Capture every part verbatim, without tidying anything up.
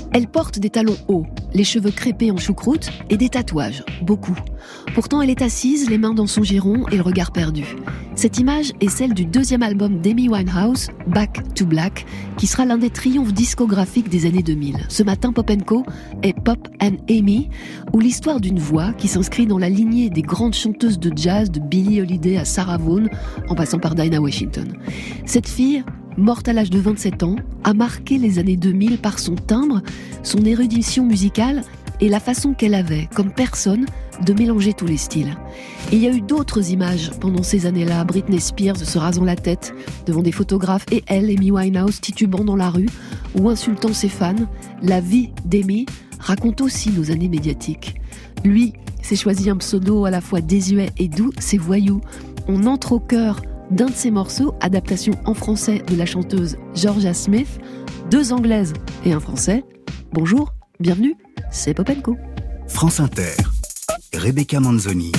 Elle porte des talons hauts, les cheveux crêpés en choucroute et des tatouages, beaucoup. Pourtant, elle est assise, les mains dans son giron et le regard perdu. Cette image est celle du deuxième album d'Amy Winehouse, Back to Black, qui sera l'un des triomphes discographiques des années deux mille. Ce matin, Pop and Co est Pop and Amy, où l'histoire d'une voix qui s'inscrit dans la lignée des grandes chanteuses de jazz de Billie Holiday à Sarah Vaughan, en passant par Dinah Washington. Cette fille, morte à l'âge de vingt-sept ans, a marqué les années deux mille par son timbre, son érudition musicale et la façon qu'elle avait, comme personne, de mélanger tous les styles. Et il y a eu d'autres images pendant ces années-là, Britney Spears se rasant la tête devant des photographes et elle, Amy Winehouse, titubant dans la rue ou insultant ses fans. La vie d'Amy raconte aussi nos années médiatiques. Lui s'est choisi un pseudo à la fois désuet et doux, c'est Voyou. On entre au cœur d'un de ses morceaux, adaptation en français de la chanteuse Georgia Smith, deux anglaises et un français. Bonjour, bienvenue, c'est Pop and Co. France Inter, Rebecca Manzoni.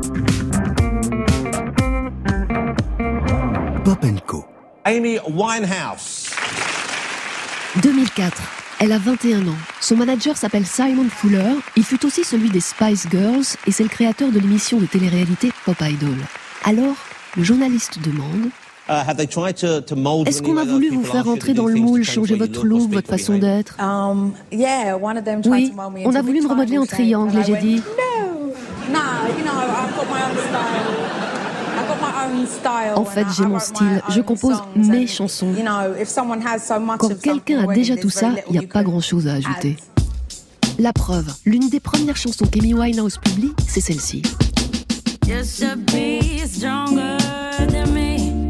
Pop and Co. Amy Winehouse. deux mille quatre, elle a vingt et un ans. Son manager s'appelle Simon Fuller. Il fut aussi celui des Spice Girls et c'est le créateur de l'émission de télé-réalité Pop Idol. Alors, le journaliste demande « Est-ce qu'on a voulu vous faire entrer dans le moule, changer votre look, votre façon d'être ?» Oui, on a voulu me remodeler en triangle et j'ai dit « En fait, j'ai mon style, je compose mes chansons. » Quand quelqu'un a déjà tout ça, il n'y a pas grand-chose à ajouter. La preuve, l'une des premières chansons qu'Amy Winehouse publie, c'est celle-ci. Just to be stronger than me.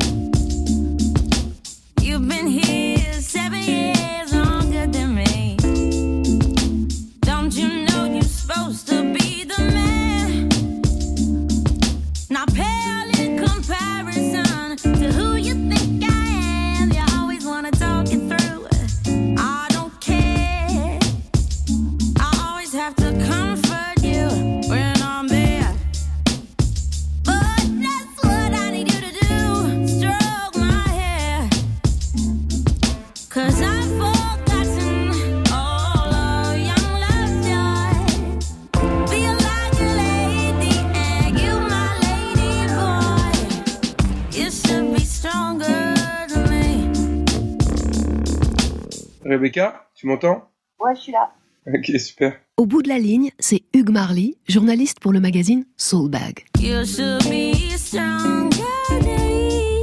You've been here seven years longer than me. Don't you know you're supposed to be the man? Not pale in comparison to who you think I am. You always wanna talk it through. I don't care. I always have to comfort you when I'm there. Rebecca, tu m'entends ? Ouais, je suis là. Ok, super. Au bout de la ligne, c'est Hugh Marley, journaliste pour le magazine Soulbag. You should be stronger than me.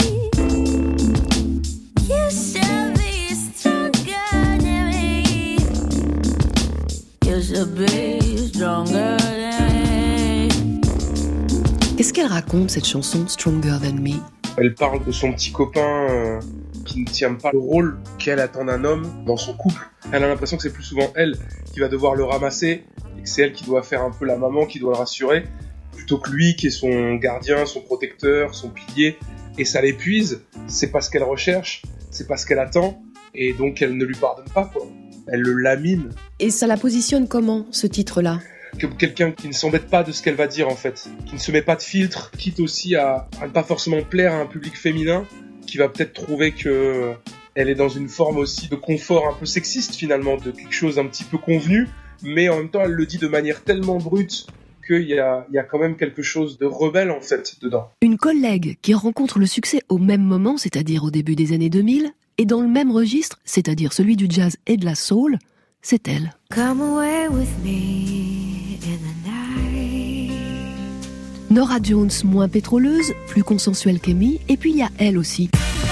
You should be stronger than me. You should be stronger than me. Qu'est-ce qu'elle raconte, cette chanson Stronger Than Me ? Elle parle de son petit copain euh, qui ne tient pas le rôle qu'elle attend d'un homme dans son couple. Elle a l'impression que c'est plus souvent elle qui va devoir le ramasser et que c'est elle qui doit faire un peu la maman, qui doit le rassurer, plutôt que lui qui est son gardien, son protecteur, son pilier. Et ça l'épuise, c'est pas ce qu'elle recherche, c'est pas ce qu'elle attend, et donc elle ne lui pardonne pas, quoi. Elle le lamine. Et ça la positionne comment, ce titre-là ? Comme quelqu'un qui ne s'embête pas de ce qu'elle va dire, en fait, qui ne se met pas de filtre, quitte aussi à, à ne pas forcément plaire à un public féminin, qui va peut-être trouver que elle est dans une forme aussi de confort un peu sexiste, finalement, de quelque chose un petit peu convenu, mais en même temps, elle le dit de manière tellement brute qu'il y a, il y a quand même quelque chose de rebelle, en fait, dedans. Une collègue qui rencontre le succès au même moment, c'est-à-dire au début des années deux mille, et dans le même registre, c'est-à-dire celui du jazz et de la soul, c'est elle. Come away with me in the night. Norah Jones, moins pétroleuse, plus consensuelle qu'Amy, et puis il y a elle aussi.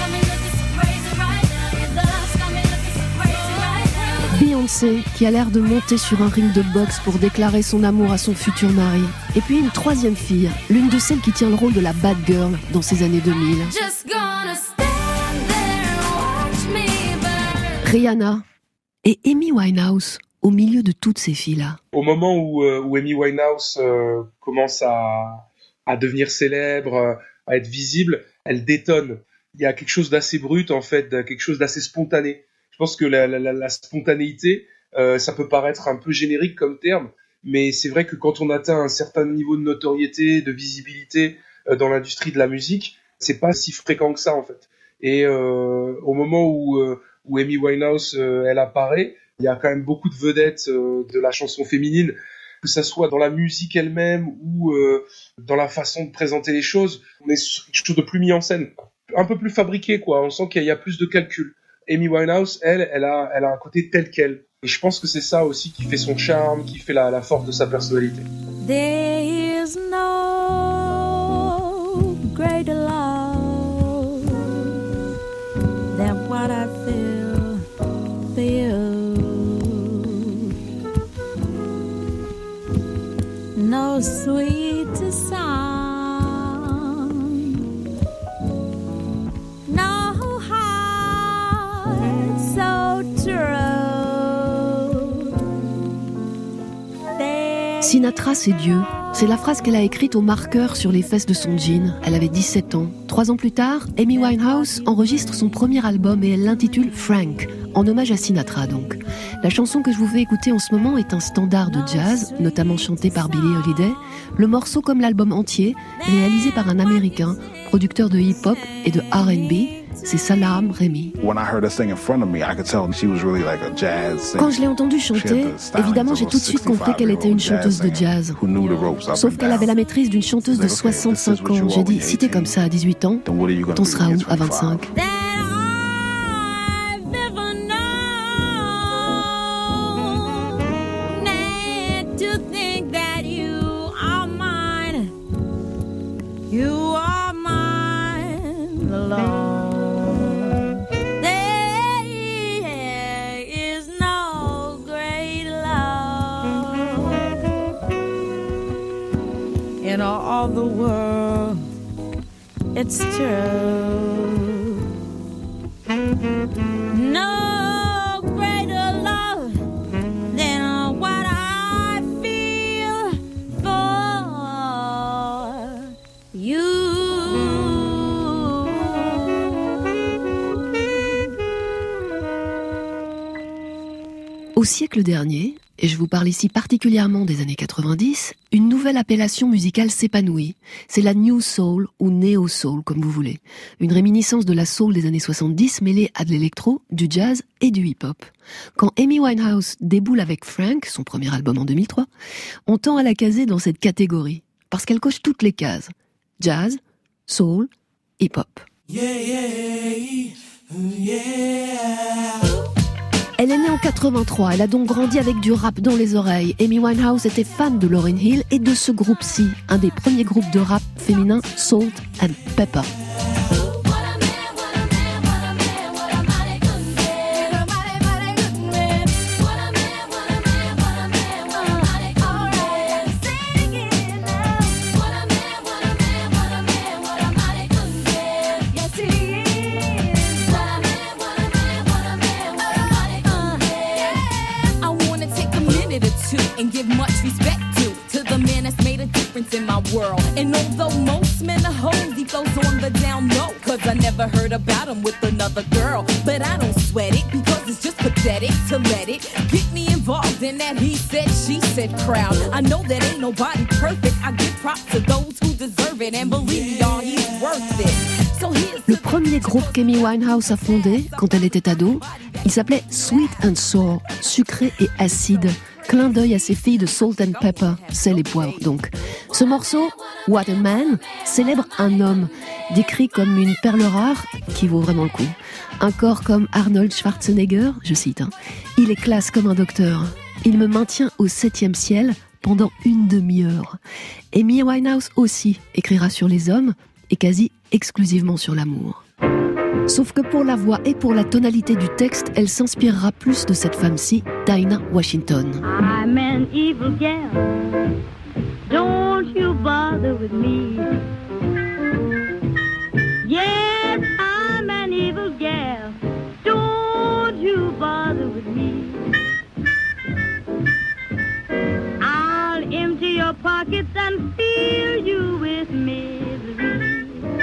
Beyoncé, qui a l'air de monter sur un ring de boxe pour déclarer son amour à son futur mari. Et puis une troisième fille, l'une de celles qui tient le rôle de la bad girl dans ces années deux mille. Rihanna et Amy Winehouse au milieu de toutes ces filles-là. Au moment où, euh, où Amy Winehouse euh, commence à, à devenir célèbre, à être visible, elle détonne. Il y a quelque chose d'assez brut, en fait, quelque chose d'assez spontané. Je pense que la, la, la spontanéité, euh, ça peut paraître un peu générique comme terme, mais c'est vrai que quand on atteint un certain niveau de notoriété, de visibilité euh, dans l'industrie de la musique, c'est pas si fréquent que ça, en fait. Et euh, au moment où, euh, où Amy Winehouse, euh, elle apparaît, Il y a quand même beaucoup de vedettes euh, de la chanson féminine, que ça soit dans la musique elle-même ou euh, dans la façon de présenter les choses. On est sur quelque chose de plus mis en scène, un peu plus fabriqué, quoi. On sent qu'il y a plus de calcul. Amy Winehouse, elle, elle a, elle a un côté tel quel. Et je pense que c'est ça aussi qui fait son charme, qui fait la, la force de sa personnalité. There is no greater love than what I feel for you. No sweeter song, no heart so true. Sinatra, c'est Dieu. C'est la phrase qu'elle a écrite au marqueur sur les fesses de son jean. Elle avait dix-sept ans. Trois ans plus tard, Amy Winehouse enregistre son premier album et elle l'intitule Frank, en hommage à Sinatra donc. La chanson que je vous fais écouter en ce moment est un standard de jazz, notamment chanté par Billie Holiday. Le morceau, comme l'album entier, réalisé par un Américain, producteur de hip-hop et de R and B, c'est Salaam Remi. Quand je l'ai entendue chanter, évidemment j'ai tout de suite compris qu'elle était une chanteuse de jazz. Sauf qu'elle avait la maîtrise d'une chanteuse de soixante-cinq ans. J'ai dit, si t'es comme ça à dix-huit ans, t'en seras où à vingt-cinq? In all the world, it's true. No greater love than what I feel for you. Au siècle dernier, et je vous parle ici particulièrement des années quatre-vingt-dix, une nouvelle appellation musicale s'épanouit. C'est la New Soul ou Neo Soul, comme vous voulez. Une réminiscence de la soul des années soixante-dix mêlée à de l'électro, du jazz et du hip-hop. Quand Amy Winehouse déboule avec Frank, son premier album en deux mille trois, on tend à la caser dans cette catégorie, parce qu'elle coche toutes les cases. Jazz, soul, hip-hop. Yeah, yeah, yeah. Elle est née en quatre-vingt-trois, elle a donc grandi avec du rap dans les oreilles. Amy Winehouse était fan de Lauryn Hill et de ce groupe-ci, un des premiers groupes de rap féminin, Salt and Pepper. And give much respect to, to the man that's made a difference in my world. And although most men are hoes, he flows on the down low. Cause I never heard about him with another girl. But I don't sweat it, because it's just pathetic to let it get me involved in that he said, she said crowd. I know that ain't nobody perfect. I give props to those who deserve it. And believe me, y'all, he's worth it. So Le premier groupe qu'Amy Winehouse a fondé, quand elle était ado, il s'appelait Sweet and Sour, sucré et acide. Clin d'œil à ces filles de Salt and Pepper, sel et poivre donc. Ce morceau, What a Man, célèbre un homme, décrit comme une perle rare qui vaut vraiment le coup. Un corps comme Arnold Schwarzenegger, je cite, hein, il est classe comme un docteur. Il me maintient au septième ciel pendant une demi-heure. Amy Winehouse aussi écrira sur les hommes et quasi exclusivement sur l'amour. Sauf que pour la voix et pour la tonalité du texte, elle s'inspirera plus de cette femme-ci, Dinah Washington. I'm an evil gal, don't you bother with me. Yes, I'm an evil gal, don't you bother with me. I'll empty your pockets and fill you with misery.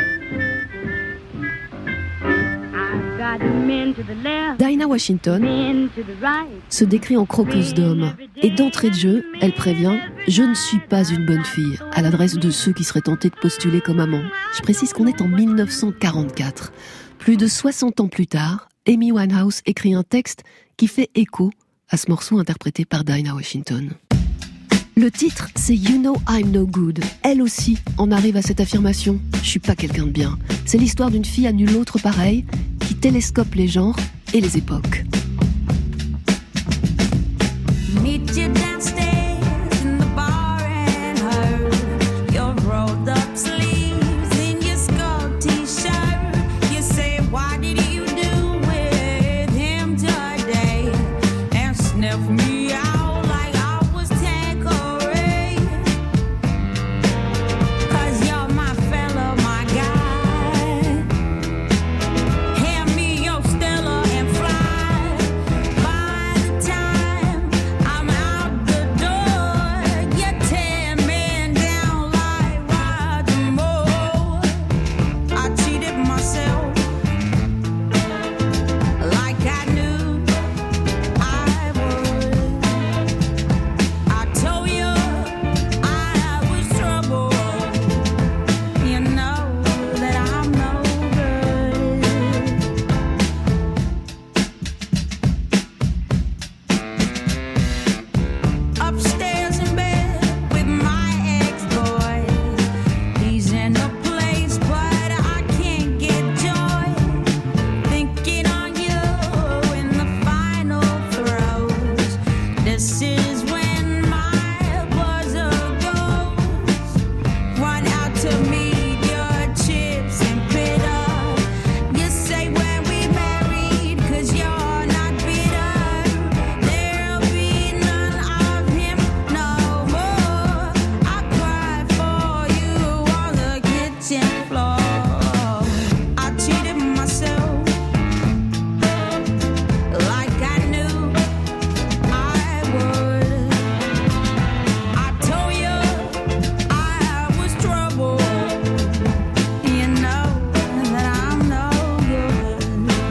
Dinah Washington se décrit en croqueuse d'hommes. Et d'entrée de jeu, elle prévient « Je ne suis pas une bonne fille » à l'adresse de ceux qui seraient tentés de postuler comme amants. Je précise qu'on est en dix-neuf cent quarante-quatre. Plus de soixante ans plus tard, Amy Winehouse écrit un texte qui fait écho à ce morceau interprété par Dinah Washington. Le titre, c'est You Know I'm No Good. Elle aussi en arrive à cette affirmation. Je suis pas quelqu'un de bien. C'est l'histoire d'une fille à nul autre pareil, qui télescope les genres et les époques. Meet you downstairs in the bar and her. Your rolled up sleeves in your skull t-shirt. You say, what did you do with him today? And sniff me out like I was Tanqueray. 'Cause you're my fella, my guy. Hand me your Stella and fly. By the time I'm out the door, you're ten men down like Roger Moore. I cheated myself like I knew I would. I told you I was trouble. You know that I'm no good. Upstairs in bed with my ex-boy. He's in a place, but I can't get joy. Thinking on you in the final throes. This is when my buzzer goes. Run out to meet your chips and bitter. You say when we married, 'cause you're not bitter. There'll be none of him no more. I cried for you on the kitchen floor. I cheated myself like I knew I would. I told you I was trouble. You know that I'm no good.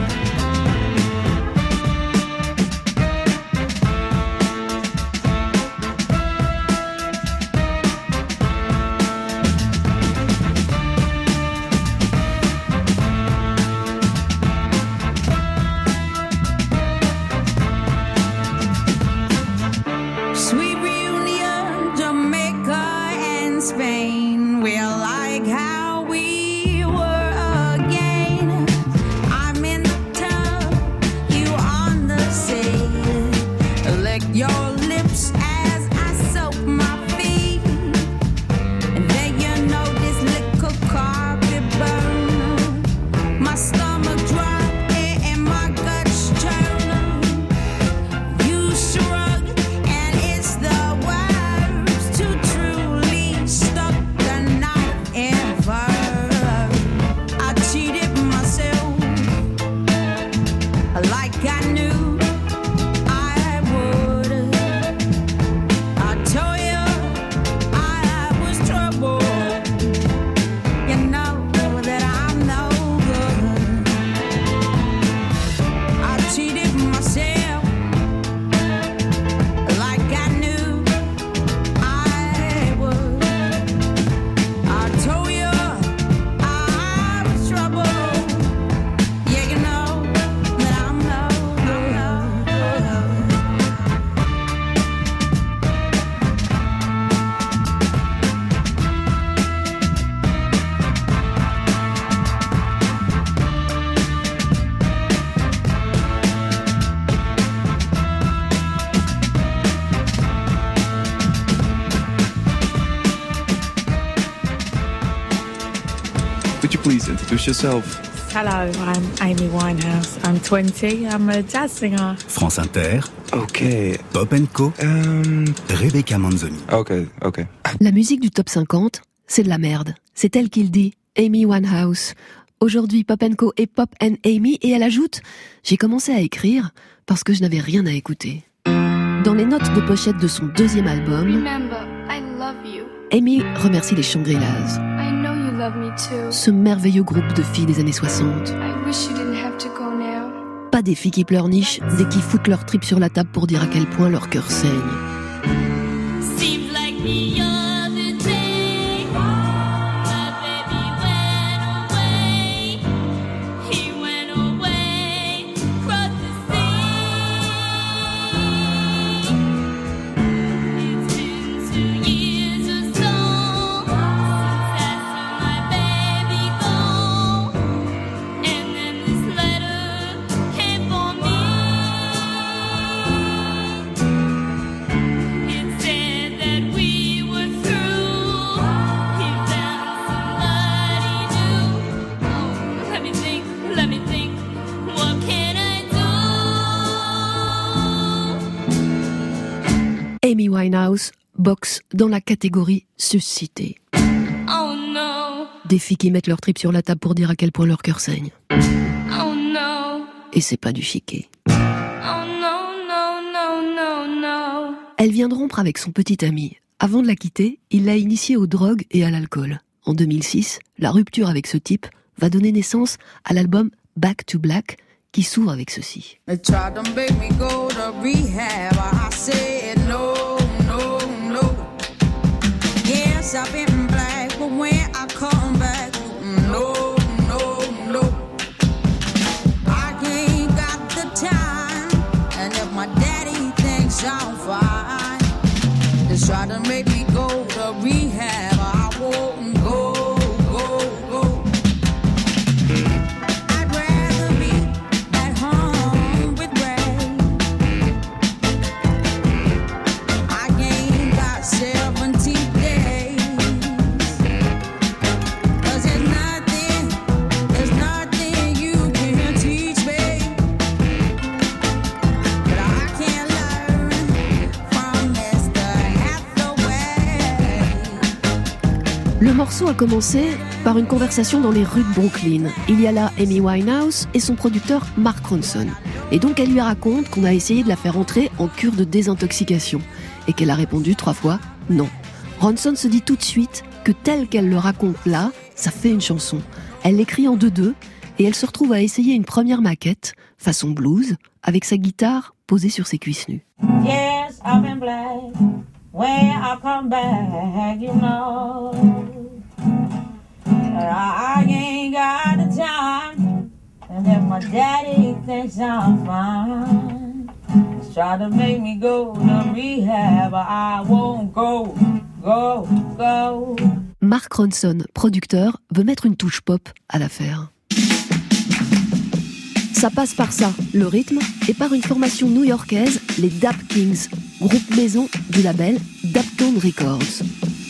Sweet reunion, Jamaica and Spain. We're like how we were again. I'm in the tub, you on the sea. Lick your lips as I soak my feet. And then you know this little carpet burn. My stomach drop and my guts churn. You shrug, and it's the words to truly stuck the knife ever. I cheated myself like I knew I would. I told you I was trouble. You know that I'm no good. I cheated myself like I knew I would. I told you I was trouble. Yeah, you know that I'm no good. Could you please introduce yourself? Hello, I'm Amy Winehouse. I'm twenty. I'm a jazz singer. France Inter, Okay. Pop and Co, Um. Rebecca Manzoni. Okay. Okay. La musique du top cinquante, c'est de la merde. C'est elle qui le dit, Amy Winehouse. Aujourd'hui, Pop and Co et Pop and Amy, et elle ajoute « J'ai commencé à écrire parce que je n'avais rien à écouter ». Dans les notes de pochette de son deuxième album, Remember, I love you. Amy remercie les Shangri-Las, I know you love me too. ce merveilleux groupe de filles des années soixante. I wish you didn't have to go now. Pas des filles qui pleurnichent dès qu'ils foutent leur trip sur la table pour dire à quel point leur cœur saigne. Seems like the other day, my baby went away. He went away across the sea. Amy Winehouse boxe dans la catégorie suscitée. Oh no. Des filles qui mettent leur trip sur la table pour dire à quel point leur cœur saigne. Oh no. Et c'est pas du chiquet. Oh no, no, no, no, no. Elle vient de rompre avec son petit ami. Avant de la quitter, il l'a initiée aux drogues et à l'alcool. En deux mille six, la rupture avec ce type va donner naissance à l'album Back to Black, qui s'ouvre avec ceci. They tried to make me go to rehab. I said no, no, no. Yes, I've been black, but when I come back, no, no, no. I ain't got the time, and if my daddy thinks I'm fine, they try to make me go to rehab. I won't go. Le morceau a commencé par une conversation dans les rues de Brooklyn. Il y a là Amy Winehouse et son producteur Mark Ronson. Et donc elle lui raconte qu'on a essayé de la faire entrer en cure de désintoxication et qu'elle a répondu trois fois non. Ronson se dit tout de suite que tel qu'elle le raconte là, ça fait une chanson. Elle l'écrit en deux-deux et elle se retrouve à essayer une première maquette, façon blues, avec sa guitare posée sur ses cuisses nues. Yes, I've been black. When I come back, you know, I ain't got the time. And if my daddy thinks I'm fine, he's try to make me go to rehab, I won't go, go, go. Mark Ronson, producteur, veut mettre une touche pop à l'affaire. Ça passe par ça, le rythme, et par une formation new-yorkaise, les Dap Kings, groupe maison du label Daptone Records.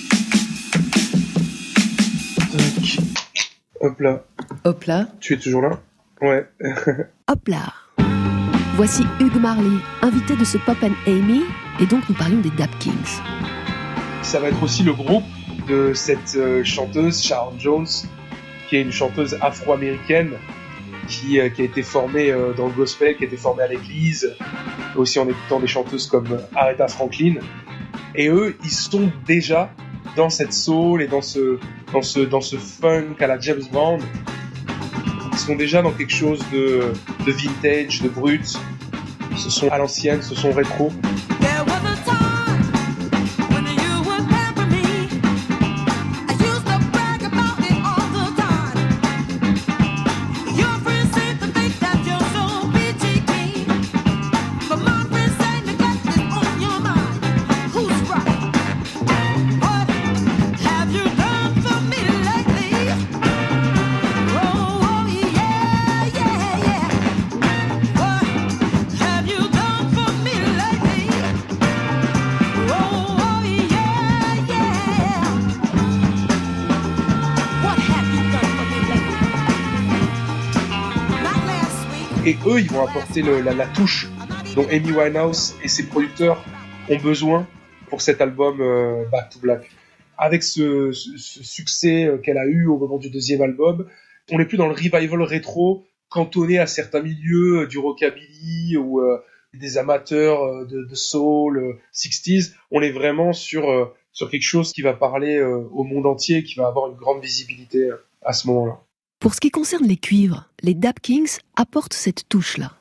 Tac. Hop là. Hop là. Tu es toujours là ? Ouais. Hop là. Voici Hugh Marley, invité de ce Pop and Amy, et donc nous parlions des Dap Kings. Ça va être aussi le groupe de cette euh, chanteuse, Sharon Jones, qui est une chanteuse afro-américaine, Qui, euh, qui a été formée euh, dans le gospel, qui a été formée à l'église, aussi en écoutant des chanteuses comme euh, Aretha Franklin. Et eux, ils sont déjà dans cette soul et dans ce, dans ce, dans ce funk à la James Brown. Ils sont déjà dans quelque chose de, de vintage, de brut. Ce sont à l'ancienne, ce sont rétro. Et eux, ils vont apporter le, la, la touche dont Amy Winehouse et ses producteurs ont besoin pour cet album euh, Back to Black. Avec ce, ce, ce succès qu'elle a eu au moment du deuxième album, on n'est plus dans le revival rétro cantonné à certains milieux du rockabilly ou euh, des amateurs de, de soul, euh, sixties. On est vraiment sur, euh, sur quelque chose qui va parler euh, au monde entier, qui va avoir une grande visibilité à ce moment-là. Pour ce qui concerne les cuivres, les Dap Kings apportent cette touche-là.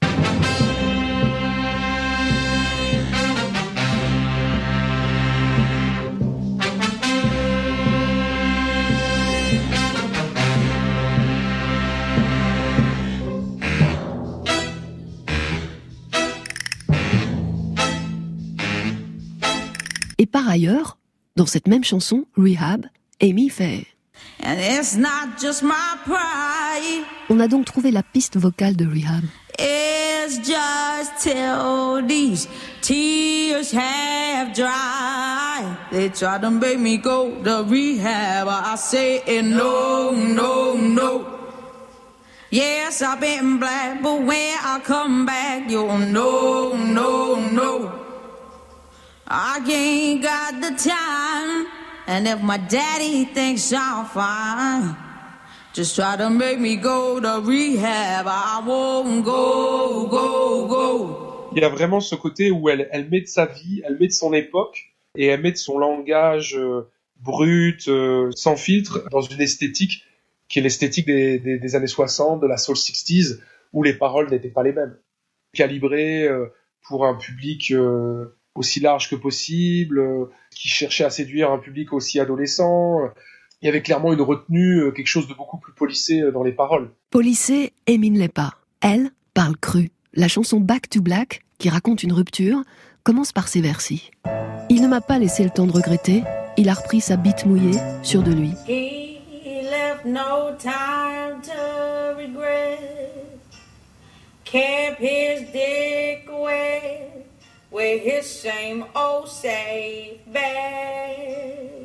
Et par ailleurs, dans cette même chanson, Rehab, Amy fait... And it's not just my pride. On a donc trouvé la piste vocale de Rehab. It's just till these tears have dried. They try to make me go to rehab. I say no, no, no. Yes, I've been black, but when I come back, you'll no, no, no. I ain't got the time. And if my daddy thinks I'm fine, just try to make me go to rehab. I won't go, go, go. Il y a vraiment ce côté où elle, elle met de sa vie, elle met de son époque, et elle met de son langage euh, brut, euh, sans filtre, dans une esthétique qui est l'esthétique des, des, des années soixante, de la soul sixties, où les paroles n'étaient pas les mêmes. Calibrées euh, pour un public euh, aussi large que possible, euh, qui cherchait à séduire un public aussi adolescent. Il y avait clairement une retenue, euh, quelque chose de beaucoup plus policé euh, dans les paroles. Policé, Émine l'est pas. Elle parle cru. La chanson Back to Black, qui raconte une rupture, commence par ces vers-ci. Il ne m'a pas laissé le temps de regretter, il a repris sa bite mouillée, sûr de lui. He left no time to regret. Kept his dick away with his same old safe bag.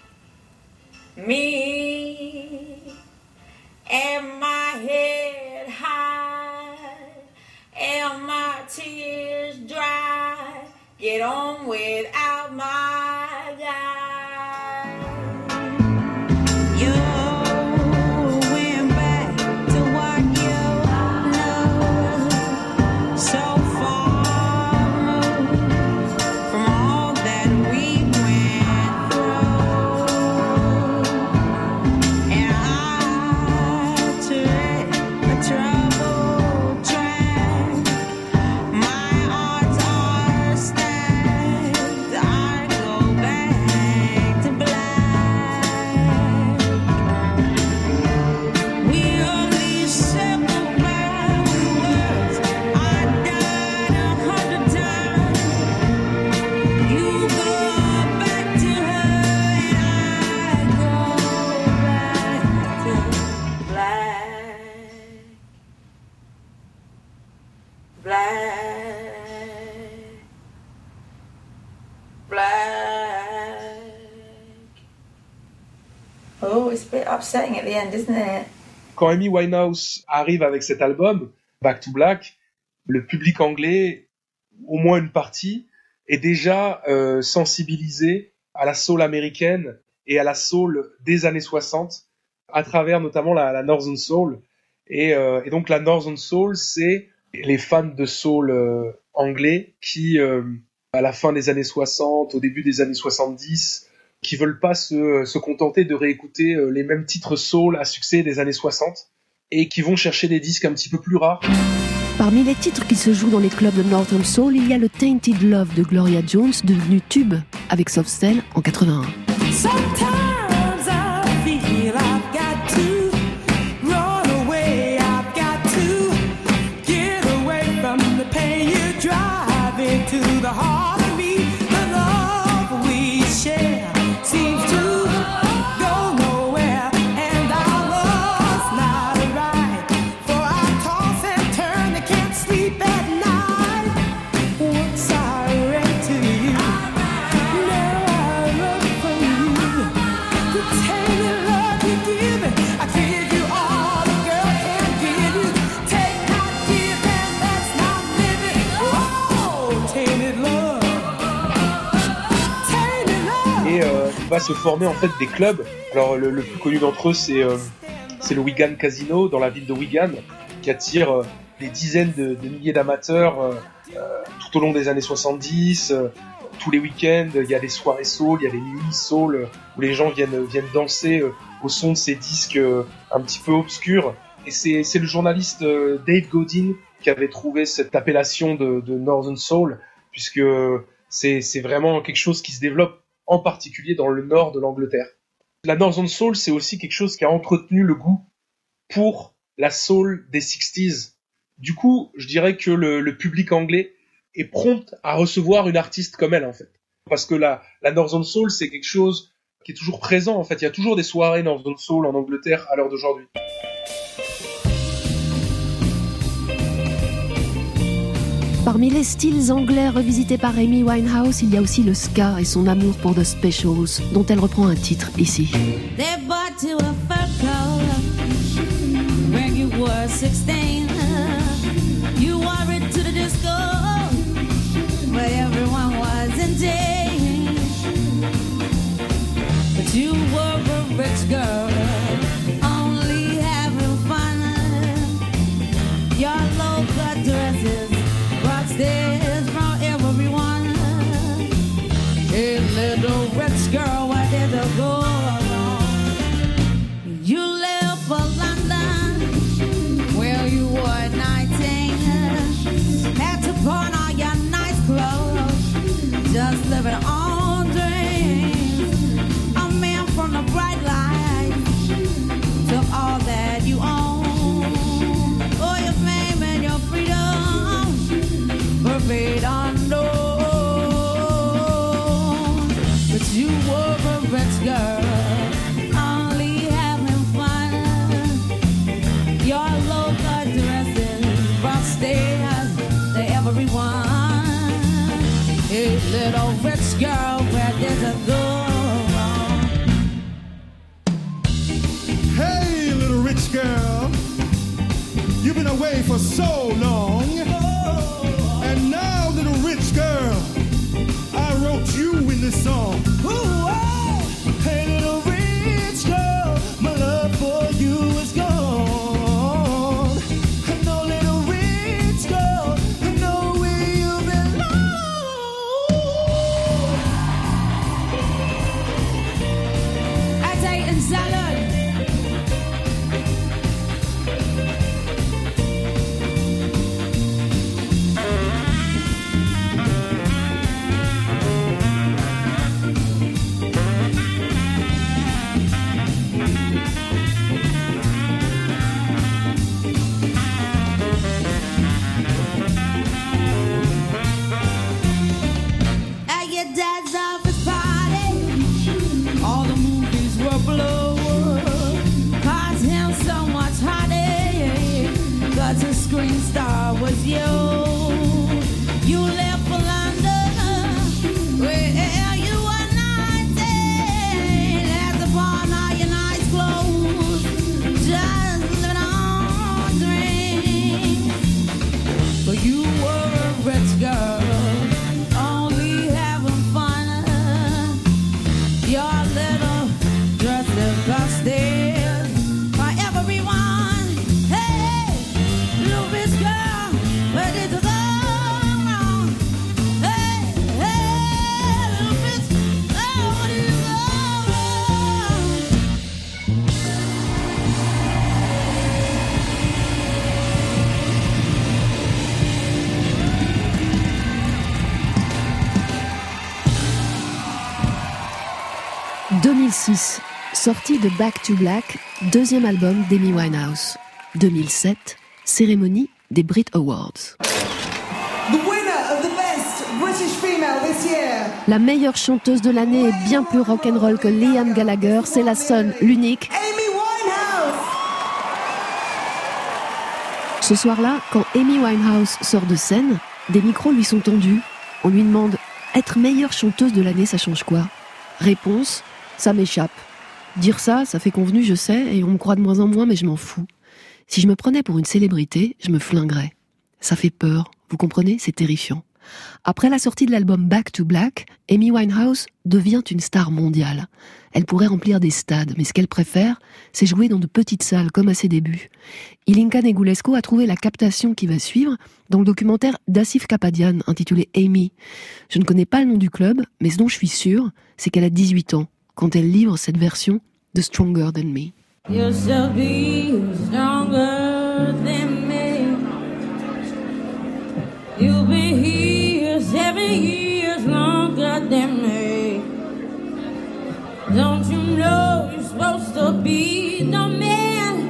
Me and my head high and my tears dry. Get on without my guy. You went back to what you know, so far from all that we went through. And I tread a troubled track. My odds are stacked. I go back to black. We only circle back with words. I died a hundred times. You go back to her and I go back to black. Black. Black. Oh, it's a bit upsetting at the end, isn't it? Quand Amy Winehouse arrive avec cet album, Back to Black, le public anglais, au moins une partie, est déjà euh, sensibilisé à la soul américaine et à la soul des années soixante, à travers notamment la, la Northern Soul. Et, euh, et donc la Northern Soul, c'est les fans de soul euh, anglais qui, euh, à la fin des années soixante, au début des années soixante-dix, qui veulent pas se, se contenter de réécouter euh, les mêmes titres soul à succès des années soixante et qui vont chercher des disques un petit peu plus rares. Parmi les titres qui se jouent dans les clubs de Northern Soul, il y a le Tainted Love de Gloria Jones, devenu tube avec Soft Cell en quatre-vingt-un. Sometimes I feel I've got to run away. I've got to get away from the pain you drive into the heart of me. The love we share seems to go nowhere, and our love's not right. For I toss and turn, I can't sleep at night. Once I read to you, now I run from you. The tainted love you give, I give you all a girl can give you. Take, not give, and that's not living. Oh, tainted love, tainted love. Et euh, il va se former en fait des clubs. Alors le, le plus connu d'entre eux, c'est euh, c'est le Wigan Casino dans la ville de Wigan, qui attire euh, des dizaines de, de milliers d'amateurs euh, euh, tout au long des années soixante-dix. Euh, tous les week-ends, il y a des soirées soul, il y a des nuits soul euh, où les gens viennent viennent danser euh, au son de ces disques euh, un petit peu obscurs. Et c'est c'est le journaliste euh, Dave Godin qui avait trouvé cette appellation de, de Northern Soul, puisque c'est c'est vraiment quelque chose qui se développe en particulier dans le nord de l'Angleterre. La Northern Soul, c'est aussi quelque chose qui a entretenu le goût pour la soul des sixties. Du coup, je dirais que le, le public anglais est prompt à recevoir une artiste comme elle, en fait. Parce que la, la Northern Soul, c'est quelque chose qui est toujours présent, en fait. Il y a toujours des soirées Northern Soul en Angleterre à l'heure d'aujourd'hui. Parmi les styles anglais revisités par Amy Winehouse, il y a aussi le ska et son amour pour The Specials, dont elle reprend un titre ici. They bought you a fur coat when you were sixteen. You wore it to the disco where everyone was in jail. girl, where there's a girl. Hey, little rich girl, you've been away for so long. And now, little rich girl, I wrote you in this song. Ooh, oh. Hey, little rich girl, my love for you is gone. I know, little rich girl, I know where you belong. I take and salad. At your dad's office party, all the movies were blue. Caused him so much heartache, cause his screen star was you. You left for London, where you were nineteen. As upon all your nights closed, just living on dreams. But you were a rich girl, only having fun. Your little dress is busted by everyone. Hey, little rich girl, where did you go wrong? Hey, hey, little rich girl, where did you go wrong? deux mille six, sortie de Back to Black, deuxième album d'Amy Winehouse. deux mille sept, cérémonie des Brit Awards. The winner of the best British female this year. La meilleure chanteuse de l'année est bien plus rock'n'roll que Liam Gallagher, c'est la seule, l'unique. Amy Winehouse. Ce soir-là, quand Amy Winehouse sort de scène, des micros lui sont tendus. On lui demande « Être meilleure chanteuse de l'année, ça change quoi ?» Réponse « Ça m'échappe. Dire ça, ça fait convenu, je sais, et on me croit de moins en moins, mais je m'en fous. Si je me prenais pour une célébrité, je me flinguerais. Ça fait peur, vous comprenez, c'est terrifiant. » Après la sortie de l'album Back to Black, Amy Winehouse devient une star mondiale. Elle pourrait remplir des stades, mais ce qu'elle préfère, c'est jouer dans de petites salles, comme à ses débuts. Ilinka Negulesco a trouvé la captation qui va suivre dans le documentaire d'Asif Kapadian, intitulé Amy. Je ne connais pas le nom du club, mais ce dont je suis sûre, c'est qu'elle a dix-huit ans, quand elle livre cette version de Stronger Than Me. You shall be stronger than me. You'll be here seven years longer than me. Don't you know you're supposed to be the man?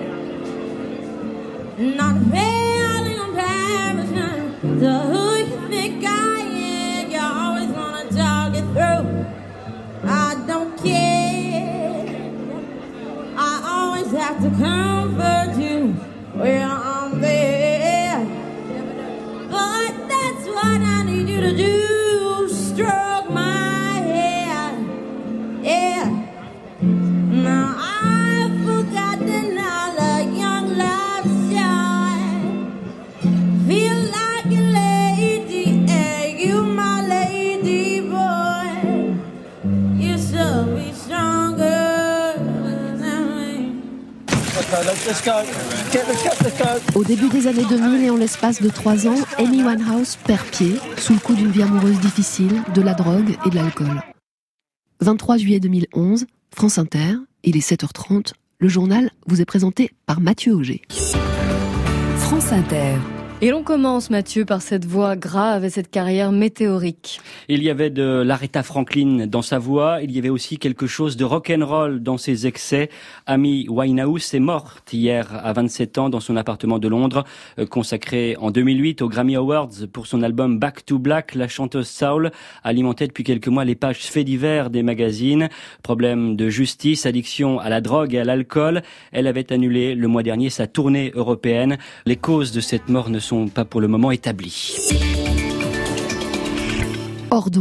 Not failing comparison to who you think I am. You always wanna talk it through. I don't care. I always have to comfort you when I'm there. But that's what I need you to do. Stroke my hair. Yeah. Now I've forgotten all the young love shine. Feel like a lady, and you my lady boy. You should be stronger than me. Okay, let's, let's go. Get, let's go. Let's go. Au début des années deux mille et en l'espace de trois ans, Amy Winehouse perd pied sous le coup d'une vie amoureuse difficile, de la drogue et de l'alcool. vingt-trois juillet deux mille onze, France Inter, il est sept heures trente, le journal vous est présenté par Mathieu Auger. France Inter. Et l'on commence, Mathieu, par cette voix grave et cette carrière météorique. Il y avait de l'Aretha Franklin dans sa voix, il y avait aussi quelque chose de rock'n'roll dans ses excès. Amy Winehouse est morte hier à vingt-sept ans dans son appartement de Londres, consacré en deux mille huit aux Grammy Awards pour son album Back to Black. La chanteuse soul alimentait depuis quelques mois les pages faits divers des magazines. Problème de justice, addiction à la drogue et à l'alcool. Elle avait annulé le mois dernier sa tournée européenne. Les causes de cette mort ne sont pas pour le moment établies. Or donc,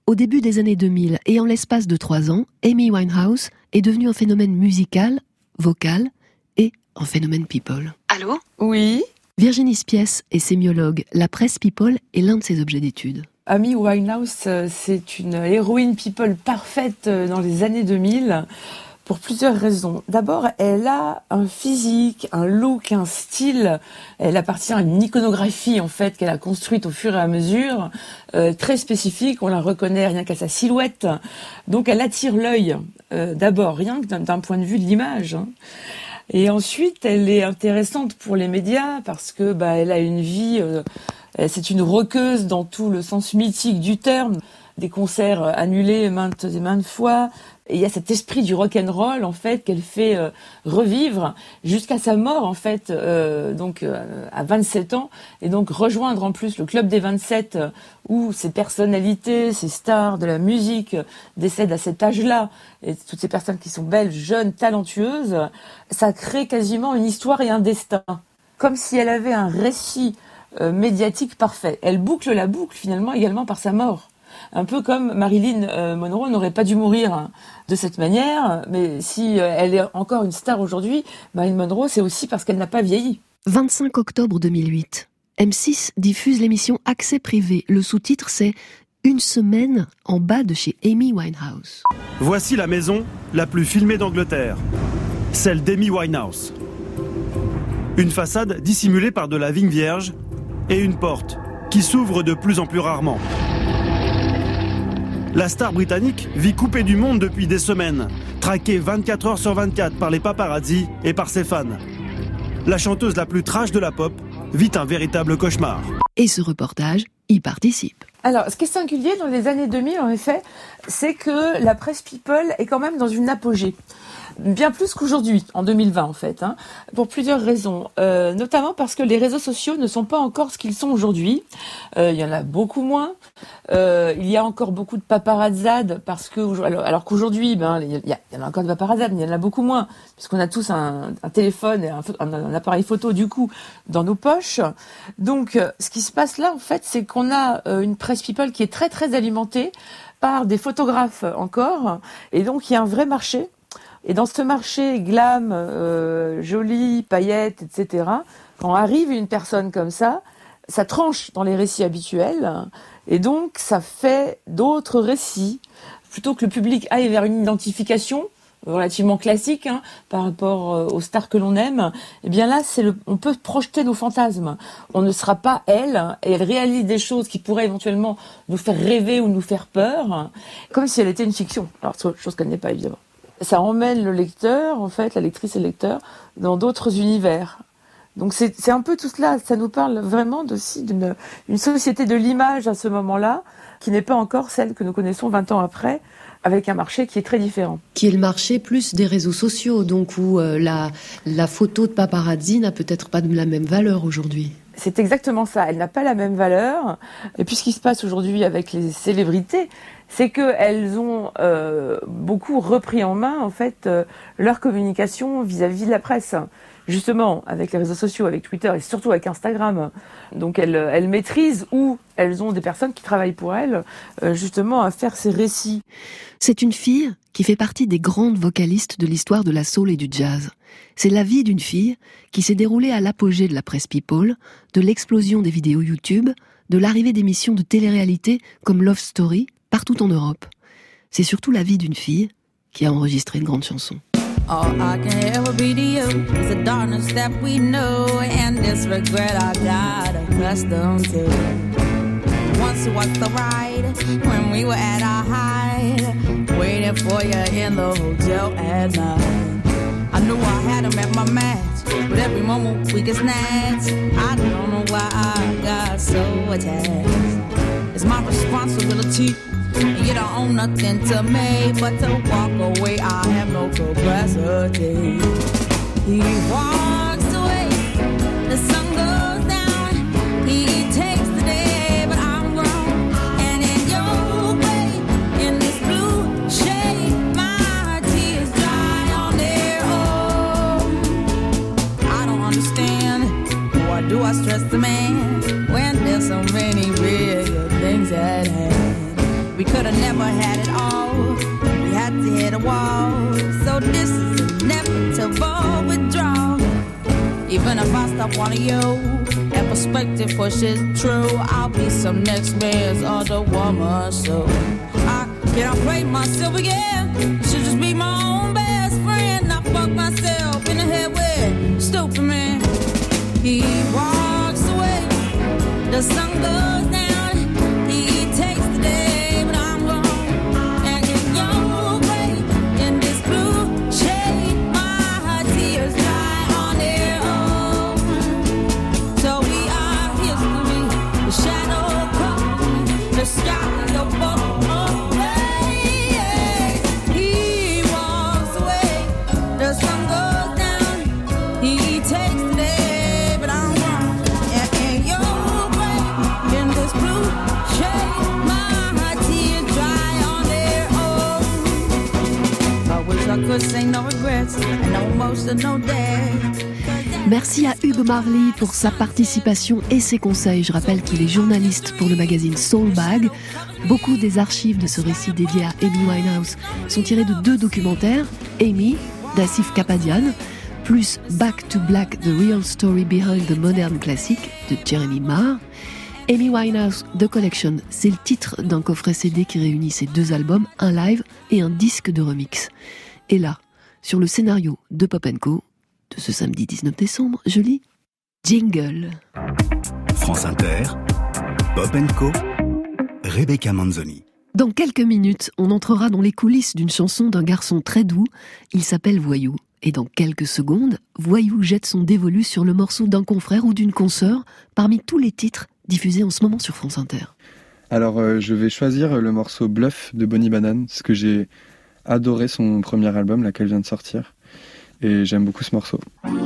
Au début des années deux mille et en l'espace de trois ans, Amy Winehouse est devenue un phénomène musical, vocal et un phénomène people. Allô ? Oui. Virginie Spiess est sémiologue. La presse people est l'un de ses objets d'étude. Amy Winehouse, c'est une héroïne people parfaite dans les années deux mille pour plusieurs raisons. D'abord, elle a un physique, un look, un style. Elle appartient à une iconographie en fait qu'elle a construite au fur et à mesure, euh, très spécifique. On la reconnaît rien qu'à sa silhouette. Donc, elle attire l'œil. Euh, d'abord, rien que d'un, d'un point de vue de l'image. Hein. Et ensuite, elle est intéressante pour les médias parce que bah, elle a une vie. Euh, c'est une rockeuse dans tout le sens mythique du terme. Des concerts annulés maintes et maintes fois. Et il y a cet esprit du rock'n'roll en fait qu'elle fait euh, revivre jusqu'à sa mort en fait, euh, donc euh, à vingt-sept ans, et donc rejoindre en plus le club des vingt-sept euh, où ces personnalités, ces stars de la musique euh, décèdent à cet âge-là, et toutes ces personnes qui sont belles, jeunes, talentueuses, ça crée quasiment une histoire et un destin, comme si elle avait un récit euh, médiatique parfait. Elle boucle la boucle finalement également par sa mort. Un peu comme Marilyn euh, Monroe n'aurait pas dû mourir hein, de cette manière, mais si euh, elle est encore une star aujourd'hui, Marilyn Monroe, c'est aussi parce qu'elle n'a pas vieilli. vingt-cinq octobre deux mille huit, M six diffuse l'émission Accès privé. Le sous-titre, c'est « Une semaine en bas de chez Amy Winehouse ». Voici la maison la plus filmée d'Angleterre, celle d'Amy Winehouse. Une façade dissimulée par de la vigne vierge et une porte qui s'ouvre de plus en plus rarement. La star britannique vit coupée du monde depuis des semaines, traquée vingt-quatre heures sur vingt-quatre par les paparazzi et par ses fans. La chanteuse la plus trash de la pop vit un véritable cauchemar. Et ce reportage y participe. Alors, ce qui est singulier dans les années deux mille, en effet, c'est que la presse people est quand même dans une apogée. Bien plus qu'aujourd'hui, en deux mille vingt en fait, hein, pour plusieurs raisons. Euh, notamment parce que les réseaux sociaux ne sont pas encore ce qu'ils sont aujourd'hui. Euh, il y en a beaucoup moins. Euh, il y a encore beaucoup de paparazzades parce que, alors, alors qu'aujourd'hui, ben, il y, a, il y en a encore de paparazzades, mais il y en a beaucoup moins puisqu'on a tous un, un téléphone et un, un, un appareil photo du coup dans nos poches. Donc, ce qui se passe là, en fait, c'est qu'on a une presse people qui est très très alimentée par des photographes encore, et donc il y a un vrai marché. Et dans ce marché glam, euh, joli, paillettes, et cetera, quand arrive une personne comme ça, ça tranche dans les récits habituels, et donc ça fait d'autres récits, plutôt que le public aille vers une identification relativement classique hein, par rapport euh, aux stars que l'on aime. Et bien là, c'est le, on peut projeter nos fantasmes. On ne sera pas elle, et elle réalise des choses qui pourraient éventuellement nous faire rêver ou nous faire peur, comme si elle était une fiction. Alors, chose qu'elle n'est pas évidemment. Ça emmène le lecteur, en fait, la lectrice et le lecteur, dans d'autres univers. Donc c'est, c'est un peu tout cela, ça nous parle vraiment aussi d'une une société de l'image à ce moment-là, qui n'est pas encore celle que nous connaissons vingt ans après, avec un marché qui est très différent. Qui est le marché plus des réseaux sociaux, donc où euh, la, la photo de paparazzi n'a peut-être pas de la même valeur aujourd'hui. C'est exactement ça, elle n'a pas la même valeur. Et puis ce qui se passe aujourd'hui avec les célébrités, c'est qu'elles ont euh, beaucoup repris en main en fait euh, leur communication vis-à-vis de la presse. Justement, avec les réseaux sociaux, avec Twitter et surtout avec Instagram. Donc elles, elles maîtrisent ou elles ont des personnes qui travaillent pour elles euh, justement à faire ces récits. C'est une fille qui fait partie des grandes vocalistes de l'histoire de la soul et du jazz. C'est la vie d'une fille qui s'est déroulée à l'apogée de la presse people, de l'explosion des vidéos YouTube, de l'arrivée d'émissions de télé-réalité comme Love Story partout en Europe. C'est surtout la vie d'une fille qui a enregistré une grande chanson. All I can ever be to you is the darkness that we know and this regret I got accustomed to. Once was the ride when we were at our height, waiting for you in the hotel at night. I knew I had him at my match, but every moment we get snatched. I don't know why I got so attached. It's my responsibility. You don't own nothing to me but to walk away. I have no capacity. He walks away, the sun goes down. He takes the day, but I'm grown. And in your way, in this blue shade, my tears dry on their own. I don't understand. Why do I stress the man when there's so many real things at hand? Because could have never had it all. We had to hit a wall. So this is inevitable withdrawal. Even if I stop wanting you, and perspective pushes true, I'll be some next man's other woman. So I can't play myself again. Should just be my own best friend. I fuck myself in the head with stupid man. He walks away, the sun goes down. He takes the day, but I'm gone. And in your grave, in this blue shade, my tears dry on their own. So we are history, the shadow comes, the sky, the boat away. He walks away, the sun goes down. He takes the day, but I'm gone. And in your grave, in this blue shade, my tears dry on their own. I wish I could say no regrets, and no emotional day. Merci à Hugues Marly pour sa participation et ses conseils. Je rappelle qu'il est journaliste pour le magazine Soulbag. Beaucoup des archives de ce récit dédié à Amy Winehouse sont tirées de deux documentaires, Amy, d'Asif Kapadian, plus Back to Black, The Real Story Behind the Modern Classic, de Jeremy Marr. Amy Winehouse The Collection, c'est le titre d'un coffret C D qui réunit ses deux albums, un live et un disque de remix. Et là, sur le scénario de Pop and Co, de ce samedi dix-neuf décembre, je lis Jingle. France Inter, Pop and Co, Rebecca Manzoni. Dans quelques minutes, on entrera dans les coulisses d'une chanson d'un garçon très doux. Il s'appelle Voyou. Et dans quelques secondes, Voyou jette son dévolu sur le morceau d'un confrère ou d'une consoeur parmi tous les titres diffusés en ce moment sur France Inter. Alors, euh, je vais choisir le morceau Bluff de Bonnie Banane, parce que j'ai adoré son premier album, là, qu'elle vient de sortir. Et j'aime beaucoup ce morceau.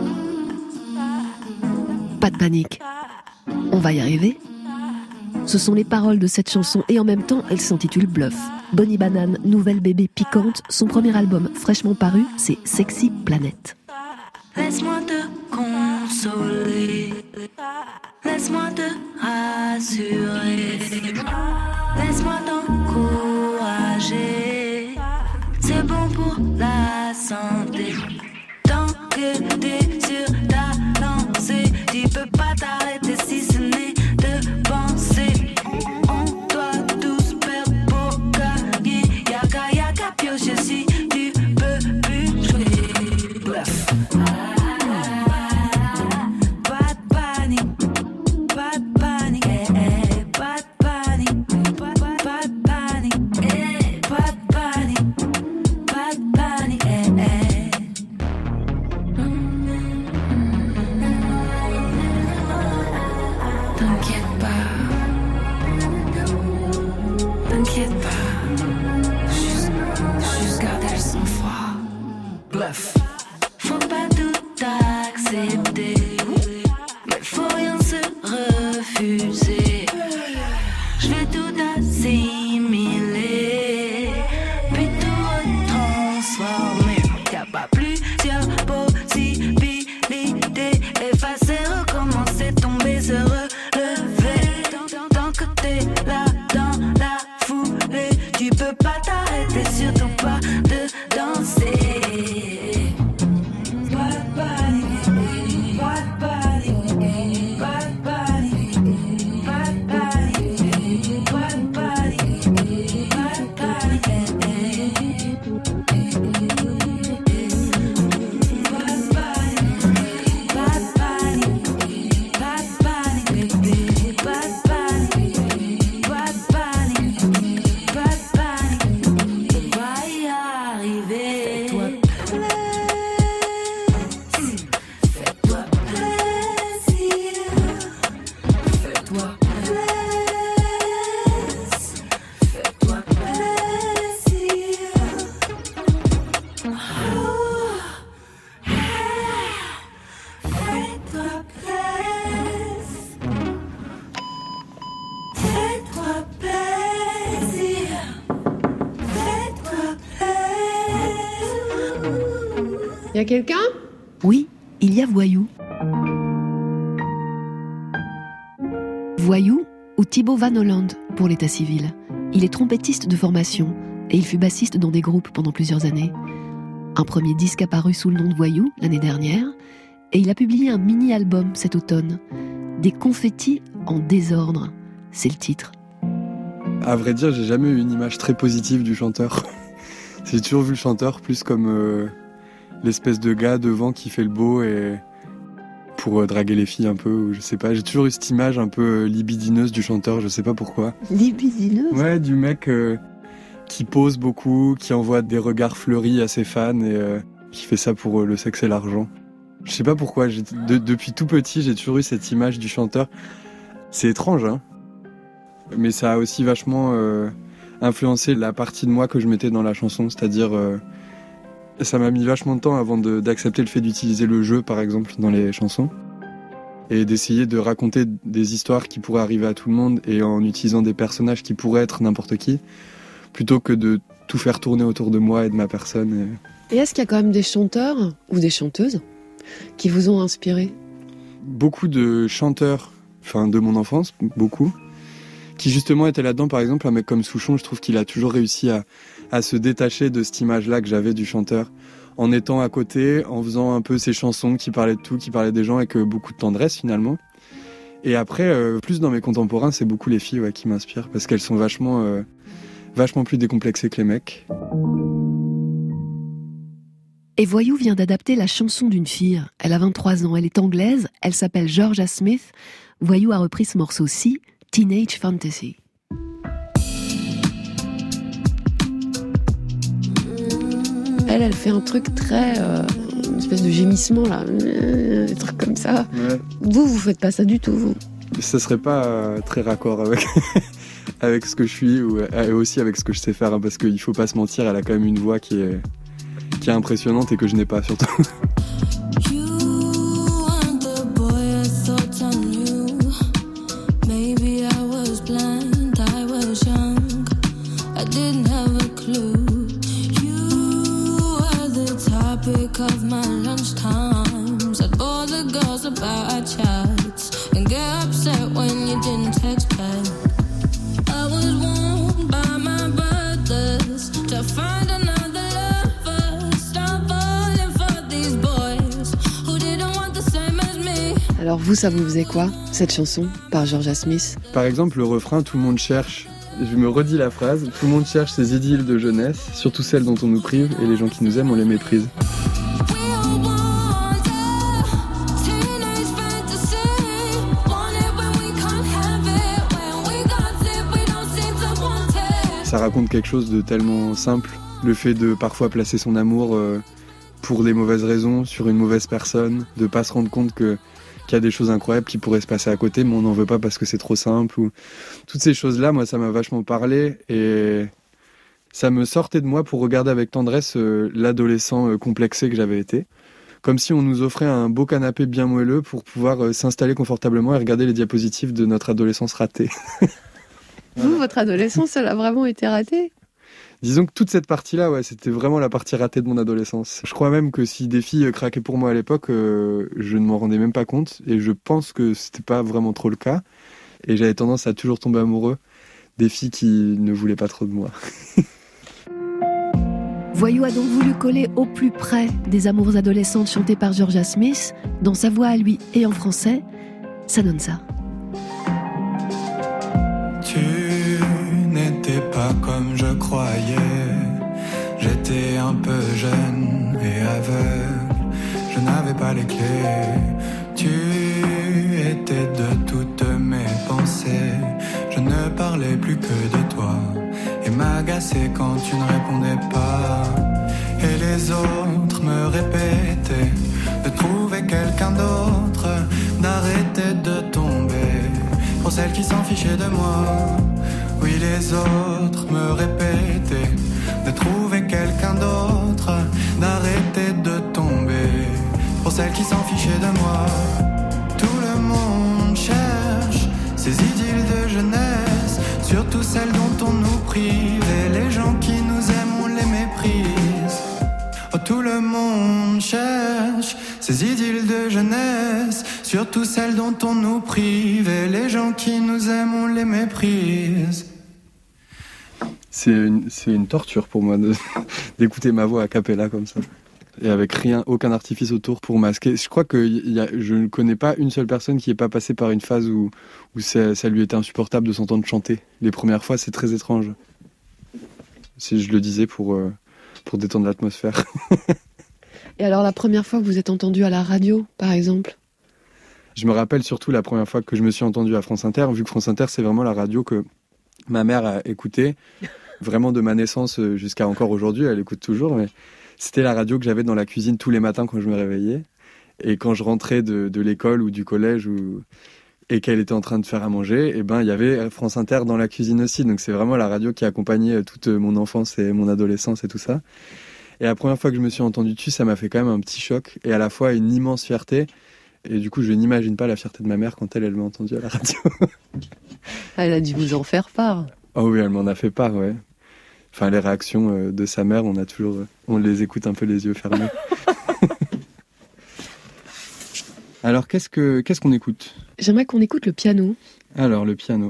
Pas de panique. On va y arriver. Ce sont les paroles de cette chanson et en même temps, elle s'intitule Bluff. Bonnie Banane, nouvelle bébé piquante, son premier album fraîchement paru, c'est Sexy Planet. Laisse-moi te consoler, laisse-moi te rassurer, laisse-moi t'encourager, c'est bon pour la santé. Tant que t'es sur ta lancée, tu peux pas t'arrêter si ce n'est de penser. On doit tous perdre pour gagner. Yaka yaka pioche si tu peux plus jouer. Bluff. Pas de panique, pas de panique, eh, eh, pas de panique, pas, pas, pas de panique, eh, pas de panique, pas de panique, eh, eh. T'inquiète pas, t'inquiète pas, juste, juste garder le sang-froid. Bluff. Faut pas tout accepter, mais faut rien se refuser. Je vais tout assimiler, puis tout retransformer. Y'a pas plusieurs possibilités, effacer, recommencer, tomber, se relever. Tant que t'es là dans la foulée, tu peux pas t'arrêter, surtout pas de danser. Pas de panique, pas de panique, pas de panique, pas de panique, pas de panique, pas de Y a quelqu'un ? Oui, il y a Voyou. Voyou ou Thibaut Van Holland pour l'état civil. Il est trompettiste de formation et il fut bassiste dans des groupes pendant plusieurs années. Un premier disque apparu sous le nom de Voyou l'année dernière et il a publié un mini-album cet automne. Des confettis en désordre, c'est le titre. À vrai dire, j'ai jamais eu une image très positive du chanteur. J'ai toujours vu le chanteur plus comme euh, l'espèce de gars devant qui fait le beau et pour euh, draguer les filles un peu, ou je sais pas. J'ai toujours eu cette image un peu euh, libidineuse du chanteur, je sais pas pourquoi. Libidineuse ? Ouais, du mec euh, qui pose beaucoup, qui envoie des regards fleuris à ses fans et euh, qui fait ça pour euh, le sexe et l'argent. Je sais pas pourquoi, j'ai, de, depuis tout petit, j'ai toujours eu cette image du chanteur. C'est étrange, hein. Mais ça a aussi vachement euh, influencé la partie de moi que je mettais dans la chanson, c'est-à-dire euh, ça m'a mis vachement de temps avant de, d'accepter le fait d'utiliser le jeu, par exemple, dans les chansons, et d'essayer de raconter des histoires qui pourraient arriver à tout le monde et en utilisant des personnages qui pourraient être n'importe qui, plutôt que de tout faire tourner autour de moi et de ma personne. Et, et est-ce qu'il y a quand même des chanteurs ou des chanteuses qui vous ont inspiré ? Beaucoup de chanteurs, enfin de mon enfance, beaucoup, qui justement était là-dedans. Par exemple, un mec comme Souchon, je trouve qu'il a toujours réussi à, à se détacher de cette image-là que j'avais du chanteur, en étant à côté, en faisant un peu ses chansons qui parlaient de tout, qui parlaient des gens avec beaucoup de tendresse finalement. Et après, euh, plus dans mes contemporains, c'est beaucoup les filles ouais, qui m'inspirent, parce qu'elles sont vachement, euh, vachement plus décomplexées que les mecs. Et Voyou vient d'adapter la chanson d'une fille. Elle a vingt-trois ans, elle est anglaise, elle s'appelle Georgia Smith. Voyou a repris ce morceau-ci, Teenage Fantasy. Elle, elle fait un truc très... Euh, une espèce de gémissement, là. Des trucs comme ça. Ouais. Vous, vous faites pas ça du tout, vous. Ça serait pas euh, très raccord avec, avec ce que je suis, ou et aussi avec ce que je sais faire, hein, parce qu'il faut pas se mentir, elle a quand même une voix qui est, qui est impressionnante et que je n'ai pas, surtout. Of my lunch times, I'd bore the girls about our chats and get upset when you didn't text back. I was warned by my brothers to find another lover. Stop falling for these boys who didn't want the same as me. Alors vous, ça vous faisait quoi, cette chanson, par Georgia Smith ? Par exemple, le refrain « Tout le monde cherche ». Je me redis la phrase « Tout le monde cherche ces idylles de jeunesse, surtout celles dont on nous prive, et les gens qui nous aiment, on les méprise ». Ça raconte quelque chose de tellement simple, le fait de parfois placer son amour euh, pour des mauvaises raisons, sur une mauvaise personne, de pas se rendre compte que, qu'il y a des choses incroyables qui pourraient se passer à côté, mais on n'en veut pas parce que c'est trop simple. Ou... Toutes ces choses-là, moi, ça m'a vachement parlé et ça me sortait de moi pour regarder avec tendresse euh, l'adolescent euh, complexé que j'avais été. Comme si on nous offrait un beau canapé bien moelleux pour pouvoir euh, s'installer confortablement et regarder les diapositives de notre adolescence ratée. Vous, votre adolescence, elle a vraiment été ratée ? Disons que toute cette partie-là, ouais, c'était vraiment la partie ratée de mon adolescence. Je crois même que si des filles craquaient pour moi à l'époque, euh, je ne m'en rendais même pas compte. Et je pense que c'était pas vraiment trop le cas. Et j'avais tendance à toujours tomber amoureux des filles qui ne voulaient pas trop de moi. Voyou a donc voulu coller au plus près des amours adolescentes chantées par Georgia Smith, dans sa voix à lui et en français. Ça donne ça. Tu n'étais pas comme je croyais. J'étais un peu jeune et aveugle. Je n'avais pas les clés. Tu étais de toutes mes pensées. Je ne parlais plus que de toi et m'agaçais quand tu ne répondais pas. Et les autres me répétaient de trouver quelqu'un d'autre, d'arrêter de tomber pour celles qui s'en fichaient de moi. Oui, les autres me répétaient de trouver quelqu'un d'autre, d'arrêter de tomber pour celles qui s'en fichaient de moi. Tout le monde cherche ces idylles de jeunesse, surtout celles dont on nous prive, et les gens qui nous aiment, on les méprise. Oh, tout le monde cherche ces idylles de jeunesse, surtout celles dont on nous prive, et les gens qui nous aiment, on les méprise. C'est une, c'est une torture pour moi de, d'écouter ma voix a cappella comme ça. Et avec rien, aucun artifice autour pour masquer. Je crois que y a, je ne connais pas une seule personne qui n'est pas passée par une phase où, où ça, ça lui était insupportable de s'entendre chanter. Les premières fois, c'est très étrange. Si je le disais pour, euh, pour détendre l'atmosphère. Et alors la première fois que vous êtes entendu à la radio, par exemple ? Je me rappelle surtout la première fois que je me suis entendu à France Inter, vu que France Inter, c'est vraiment la radio que ma mère a écoutée, vraiment de ma naissance jusqu'à encore aujourd'hui, elle écoute toujours, mais c'était la radio que j'avais dans la cuisine tous les matins quand je me réveillais. Et quand je rentrais de, de l'école ou du collège ou, et qu'elle était en train de faire à manger, et ben, il y avait France Inter dans la cuisine aussi. Donc c'est vraiment la radio qui a accompagné toute mon enfance et mon adolescence et tout ça. Et la première fois que je me suis entendu dessus, ça m'a fait quand même un petit choc et à la fois une immense fierté. Et du coup, je n'imagine pas la fierté de ma mère quand elle, elle m'a entendu à la radio. Elle a dû vous en faire part. Oh oui, elle m'en a fait part, ouais. Enfin, les réactions de sa mère, on a toujours, on les écoute un peu les yeux fermés. Alors, qu'est-ce que, qu'est-ce qu'on écoute ? J'aimerais qu'on écoute le piano. Alors, le piano.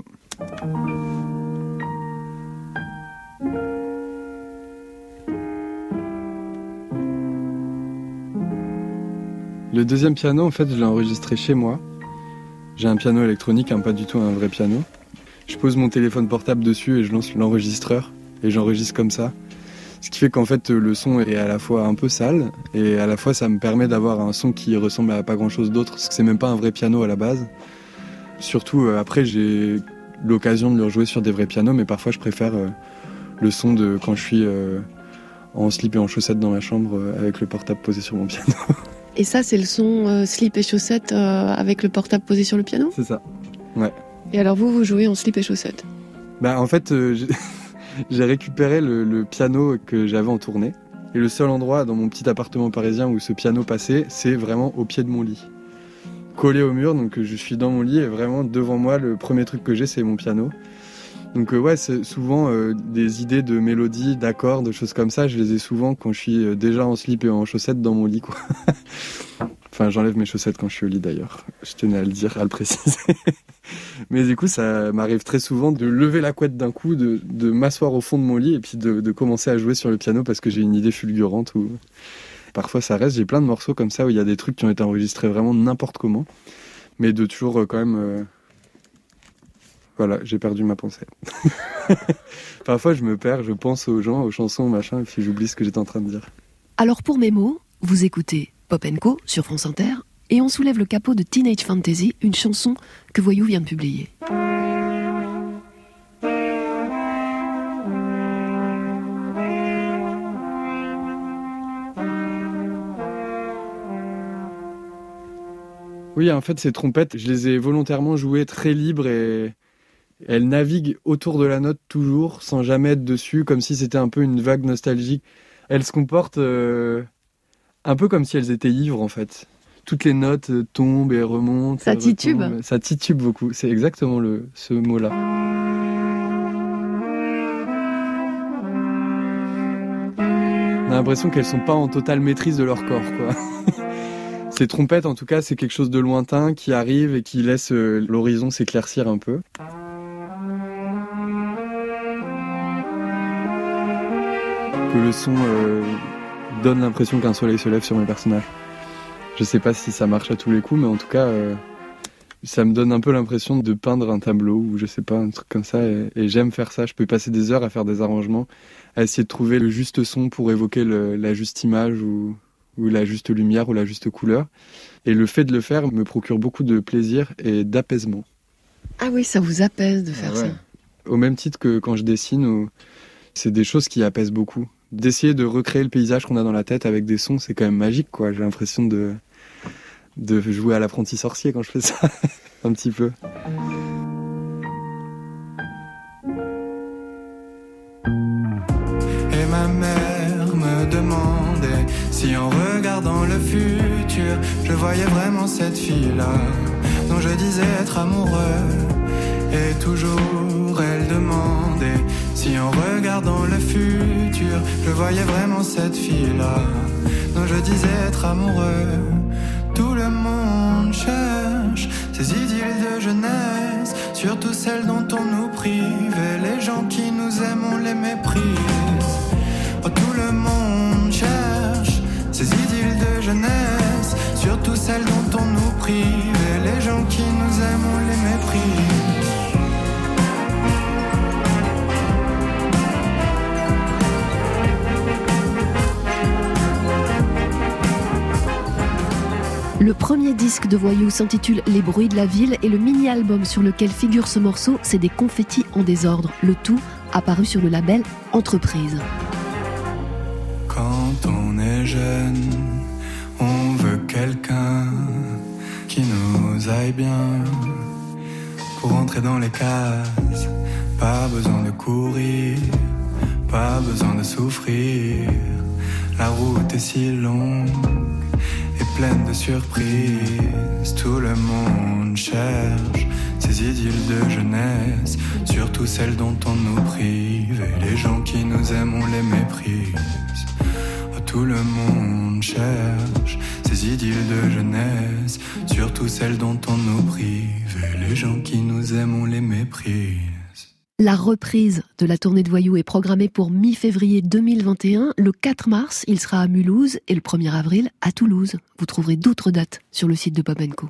Le deuxième piano, en fait, je l'ai enregistré chez moi. J'ai un piano électronique, hein, pas du tout un vrai piano. Je pose mon téléphone portable dessus et je lance l'enregistreur. Et j'enregistre comme ça. Ce qui fait qu'en fait, le son est à la fois un peu sale et à la fois, ça me permet d'avoir un son qui ressemble à pas grand-chose d'autre. Parce que c'est même pas un vrai piano à la base. Surtout, euh, après, j'ai l'occasion de le rejouer sur des vrais pianos, mais parfois, je préfère euh, le son de quand je suis euh, en slip et en chaussettes dans ma chambre euh, avec le portable posé sur mon piano. Et ça, c'est le son euh, slip et chaussettes euh, avec le portable posé sur le piano ? C'est ça, ouais. Et alors vous, vous jouez en slip et chaussettes ? Bah en fait, euh, j'ai, j'ai récupéré le, le piano que j'avais en tournée. Et le seul endroit dans mon petit appartement parisien où ce piano passait, c'est vraiment au pied de mon lit. Collé au mur, donc je suis dans mon lit et vraiment devant moi, le premier truc que j'ai, c'est mon piano. Donc euh, ouais, c'est souvent euh, des idées de mélodies, d'accords, de choses comme ça. Je les ai souvent quand je suis euh, déjà en slip et en chaussettes dans mon lit, quoi. Enfin, j'enlève mes chaussettes quand je suis au lit d'ailleurs. Je tenais à le dire, à le préciser. Mais du coup, ça m'arrive très souvent de lever la couette d'un coup, de, de m'asseoir au fond de mon lit et puis de, de commencer à jouer sur le piano parce que j'ai une idée fulgurante. Ou parfois ça reste. J'ai plein de morceaux comme ça où il y a des trucs qui ont été enregistrés vraiment n'importe comment, mais de toujours euh, quand même. Euh... Voilà, j'ai perdu ma pensée. Parfois, je me perds, je pense aux gens, aux chansons, machin, et puis j'oublie ce que j'étais en train de dire. Alors pour mes mots, vous écoutez Pop and Co sur France Inter, et on soulève le capot de Teenage Fantasy, une chanson que Voyou vient de publier. Oui, en fait, ces trompettes, je les ai volontairement jouées très libres et elles naviguent autour de la note toujours, sans jamais être dessus, comme si c'était un peu une vague nostalgique. Elles se comportent euh, un peu comme si elles étaient ivres, en fait. Toutes les notes tombent et remontent. Ça titube. Retombent. Ça titube beaucoup, c'est exactement le, ce mot-là. On a l'impression qu'elles sont pas en totale maîtrise de leur corps, quoi. Ces trompettes, en tout cas, c'est quelque chose de lointain qui arrive et qui laisse euh, l'horizon s'éclaircir un peu. Que le son euh, donne l'impression qu'un soleil se lève sur mes personnages. Je sais pas si ça marche à tous les coups, mais en tout cas, euh, ça me donne un peu l'impression de peindre un tableau ou je sais pas, un truc comme ça. Et, et j'aime faire ça. Je peux passer des heures à faire des arrangements, à essayer de trouver le juste son pour évoquer le, la juste image ou, ou la juste lumière ou la juste couleur. Et le fait de le faire me procure beaucoup de plaisir et d'apaisement. Ah oui, ça vous apaise de faire ah ouais. ça. Au même titre que quand je dessine, ou... c'est des choses qui apaisent beaucoup. D'essayer de recréer le paysage qu'on a dans la tête avec des sons, c'est quand même magique, quoi. J'ai l'impression de, de jouer à l'apprenti sorcier quand je fais ça, un petit peu. Et ma mère me demandait si en regardant le futur, je voyais vraiment cette fille-là, dont je disais être amoureux. Et toujours elle demandait si en regardant le futur, je voyais vraiment cette fille-là, dont je disais être amoureux. Tout le monde cherche ces idylles de jeunesse, surtout celles dont on nous prive. Et les gens qui nous aiment, on les méprise. Oh, tout le monde cherche ces idylles de jeunesse, surtout celles dont on nous prive. Et les gens qui nous aiment, on les méprise. Le premier disque de Voyou s'intitule Les bruits de la ville et le mini-album sur lequel figure ce morceau, c'est des confettis en désordre. Le tout apparu sur le label Entreprise. Quand on est jeune, on veut quelqu'un qui nous aille bien. Pour entrer dans les cases, pas besoin de courir, pas besoin de souffrir. La route est si longue et pleine de surprises. Tout le monde cherche ces idylles de jeunesse, surtout celles dont on nous prive. Et les gens qui nous aiment, on les méprise. Oh, tout le monde cherche ces idylles de jeunesse, surtout celles dont on nous prive. Et les gens qui nous aiment, on les méprise. La reprise de la tournée de Voyou est programmée pour mi-février deux mille vingt et un. Le quatre mars, il sera à Mulhouse et le premier avril à Toulouse. Vous trouverez d'autres dates sur le site de Pop and Co.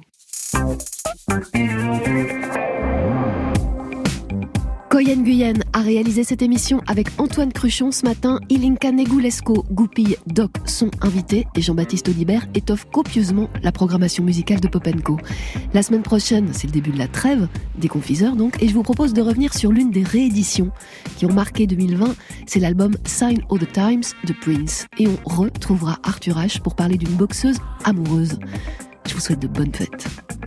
Koyen Guyen a réalisé cette émission avec Antoine Cruchon ce matin. Ilinka Negulesco goupille Doc, son invité, et Jean-Baptiste Audibert étoffe copieusement la programmation musicale de Pop and Co. La semaine prochaine, c'est le début de la trêve, des confiseurs donc, et je vous propose de revenir sur l'une des rééditions qui ont marqué deux mille vingt, c'est l'album Sign of the Times de Prince. Et on retrouvera Arthur H pour parler d'une boxeuse amoureuse. Je vous souhaite de bonnes fêtes.